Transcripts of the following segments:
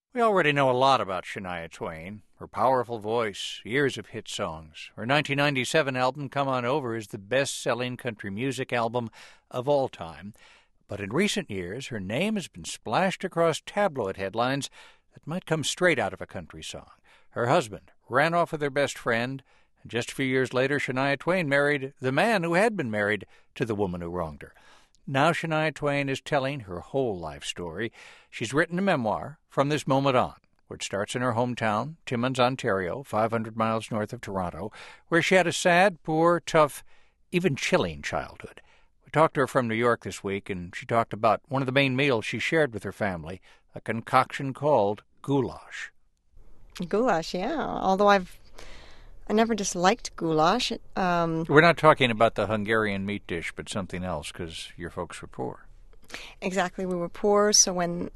We already know a lot about Shania Twain. Her powerful voice, years of hit songs. Her 1997 album, Come On Over, is the best-selling country music album of all time. But in recent years, her name has been splashed across tabloid headlines that might come straight out of a country song. Her husband ran off with her best friend, and just a few years later, Shania Twain married the man who had been married to the woman who wronged her. Now Shania Twain is telling her whole life story. She's written a memoir, From This Moment On, which starts in her hometown, Timmins, Ontario, 500 miles north of Toronto, where she had a sad, poor, tough, even chilling childhood. We talked to her from New York this week, and she talked about one of the main meals she shared with her family, a concoction called goulash. Goulash, yeah. Although I never disliked goulash. We're not talking about the Hungarian meat dish, but something else, because your folks were poor. Exactly, we were poor, so when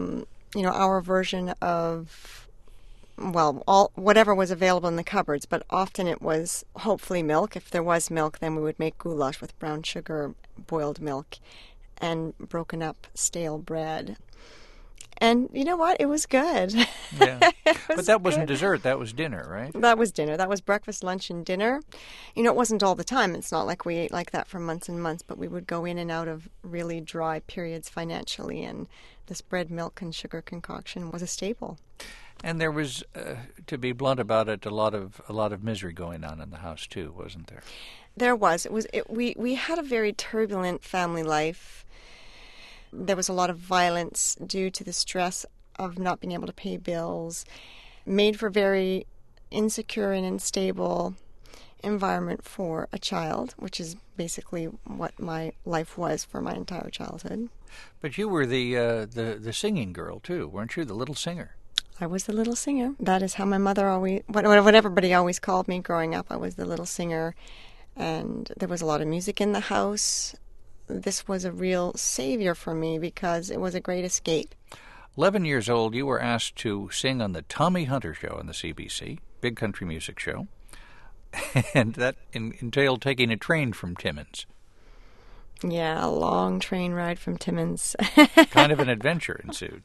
our version of, whatever was available in the cupboards, but often it was hopefully milk. If there was milk, then we would make goulash with brown sugar, boiled milk, and broken up stale bread. And you know what? It was good. Yeah. But that wasn't dessert. That was dinner, right? That was dinner. That was breakfast, lunch, and dinner. It wasn't all the time. It's not like we ate like that for months and months, but we would go in and out of really dry periods financially, and this bread, milk, and sugar concoction was a staple. And there was, to be blunt about it, a lot of misery going on in the house too, wasn't there? There was. We had a very turbulent family life. There was a lot of violence due to the stress of not being able to pay bills, made for very insecure and unstable environment for a child, which is basically what my life was for my entire childhood. But you were the singing girl too, weren't you? The little singer. I was the little singer. That is how my mother always, what everybody always called me growing up. I was the little singer, and there was a lot of music in the house. This was a real savior for me because it was a great escape. 11 years old, you were asked to sing on the Tommy Hunter Show on the CBC, big country music show, and that entailed taking a train from Timmins. Yeah, a long train ride from Timmins. Kind of an adventure ensued.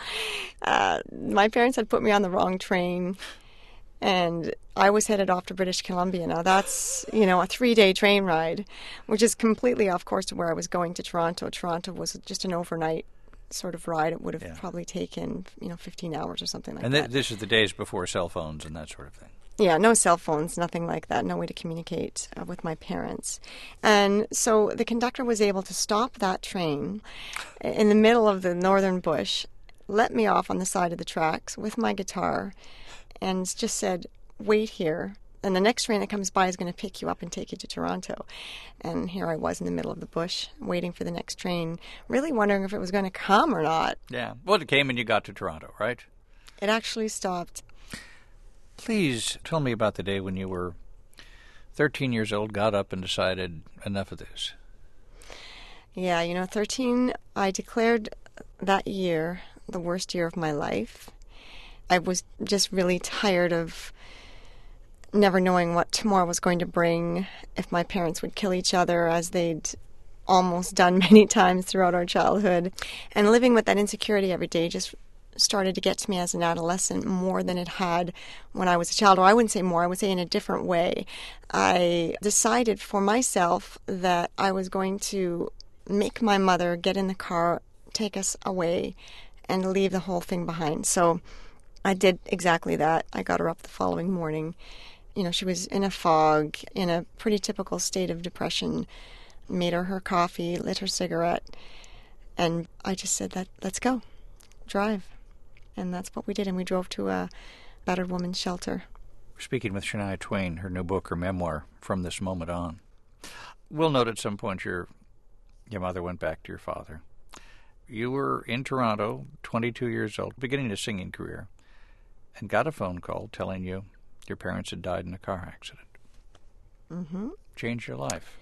My parents had put me on the wrong train, and I was headed off to British Columbia. Now that's, a 3-day train ride, which is completely off course to where I was going to Toronto. Toronto was just an overnight sort of ride. It would have probably taken, 15 hours or something like that. And this is the days before cell phones and that sort of thing. Yeah, no cell phones, nothing like that, no way to communicate with my parents. And so the conductor was able to stop that train in the middle of the northern bush, let me off on the side of the tracks with my guitar, and just said, wait here, and the next train that comes by is going to pick you up and take you to Toronto. And here I was in the middle of the bush, waiting for the next train, really wondering if it was going to come or not. Yeah, well, it came and you got to Toronto, right? It actually stopped. Please tell me about the day when you were 13 years old, got up and decided, enough of this. Yeah, 13, I declared that year the worst year of my life. I was just really tired of never knowing what tomorrow was going to bring, if my parents would kill each other, as they'd almost done many times throughout our childhood. And living with that insecurity every day just started to get to me as an adolescent more than it had when I was a child. Or I wouldn't say more, I would say in a different way. I decided for myself that I was going to make my mother get in the car, take us away, and leave the whole thing behind. So I did exactly that. I got her up the following morning. She was in a fog, in a pretty typical state of depression, made her coffee, lit her cigarette, and I just said, let's go, drive. And that's what we did, and we drove to a battered woman's shelter. We're speaking with Shania Twain, her new book, her memoir, From This Moment On. We'll note at some point your mother went back to your father. You were in Toronto, 22 years old, beginning a singing career, and got a phone call telling you your parents had died in a car accident. Mm-hmm. Changed your life.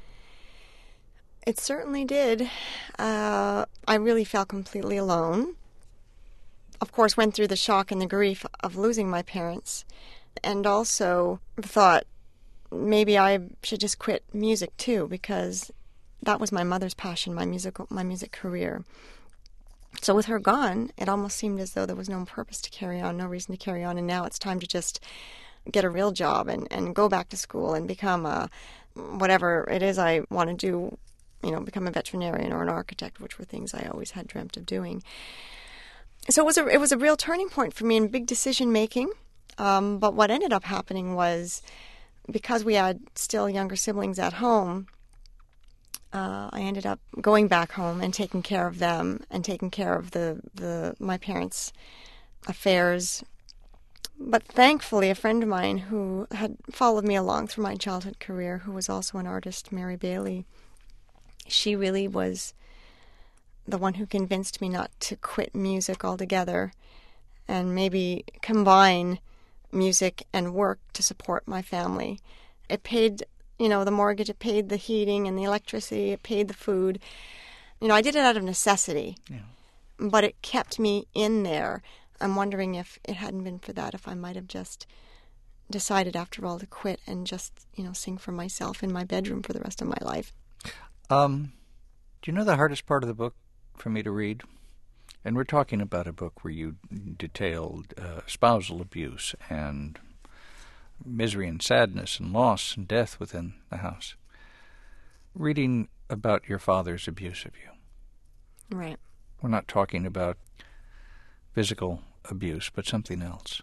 It certainly did. I really felt completely alone. Of course, went through the shock and the grief of losing my parents, and also thought maybe I should just quit music too, because that was my mother's passion, my music career. So with her gone, it almost seemed as though there was no purpose to carry on, no reason to carry on, and now it's time to just get a real job and go back to school and become whatever it is I want to do, become a veterinarian or an architect, which were things I always had dreamt of doing. So it was a real turning point for me in big decision making. But what ended up happening was, because we had still younger siblings at home, I ended up going back home and taking care of them and taking care of my parents' affairs. But thankfully, a friend of mine who had followed me along through my childhood career, who was also an artist, Mary Bailey, she really was the one who convinced me not to quit music altogether and maybe combine music and work to support my family. It paid, the mortgage, it paid the heating and the electricity, it paid the food. I did it out of necessity, but it kept me in there. I'm wondering if it hadn't been for that, if I might have just decided after all to quit and just, sing for myself in my bedroom for the rest of my life. Do you know the hardest part of the book for me to read? And we're talking about a book where you detailed spousal abuse and misery and sadness and loss and death within the house. Reading about your father's abuse of you. Right. We're not talking about physical abuse, but something else.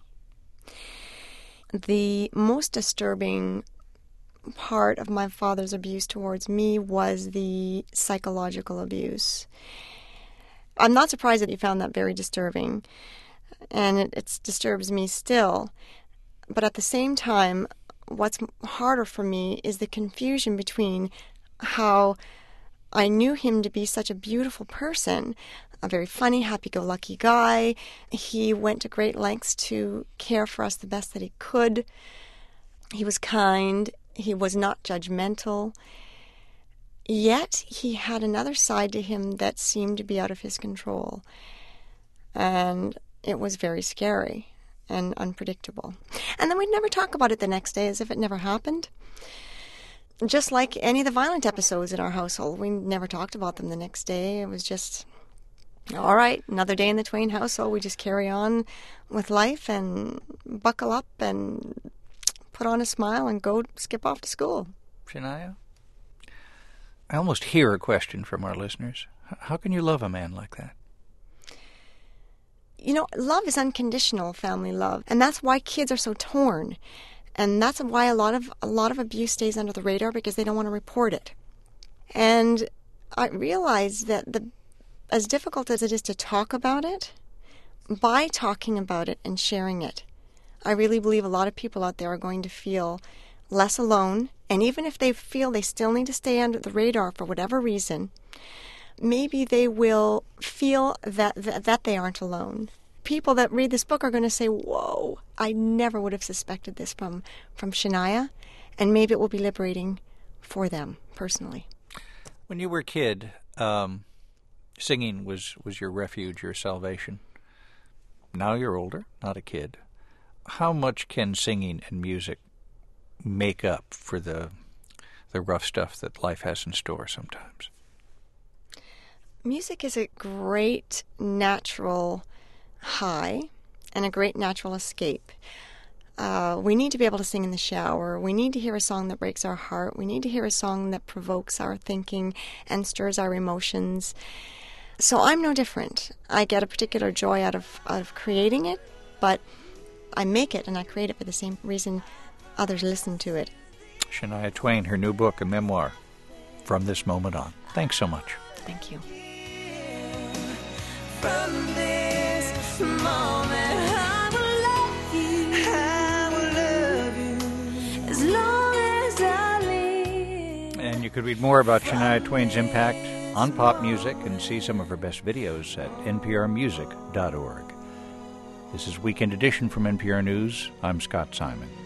The most disturbing part of my father's abuse towards me was the psychological abuse. I'm not surprised that you found that very disturbing, and it disturbs me still. But at the same time, what's harder for me is the confusion between how I knew him to be such a beautiful person, a very funny, happy-go-lucky guy. He went to great lengths to care for us the best that he could. He was kind. He was not judgmental. Yet he had another side to him that seemed to be out of his control. And it was very scary and unpredictable. And then we'd never talk about it the next day as if it never happened. Just like any of the violent episodes in our household, we never talked about them the next day. It was just, all right, another day in the Twain household. We just carry on with life and buckle up and put on a smile and go skip off to school. Shania? I almost hear a question from our listeners. How can you love a man like that? Love is unconditional, family love, and that's why kids are so torn, and that's why a lot of abuse stays under the radar, because they don't want to report it. And I realize that as difficult as it is to talk about it, by talking about it and sharing it, I really believe a lot of people out there are going to feel less alone. And even if they feel they still need to stay under the radar for whatever reason, maybe they will feel that they aren't alone. People that read this book are going to say, whoa, I never would have suspected this from Shania. And maybe it will be liberating for them personally. When you were a kid, singing was your refuge, your salvation. Now you're older, not a kid. How much can singing and music make up for the rough stuff that life has in store sometimes? Music is a great natural high and a great natural escape. We need to be able to sing in the shower. We need to hear a song that breaks our heart. We need to hear a song that provokes our thinking and stirs our emotions. So I'm no different. I get a particular joy out of creating it, but I make it and I create it for the same reason others listen to it. Shania Twain, her new book, a memoir, From This Moment On. Thanks so much. Thank you. From this moment, I will love you as long as I live. And you could read more about Shania Twain's impact on pop music and see some of her best videos at nprmusic.org. This is Weekend Edition from NPR News. I'm Scott Simon.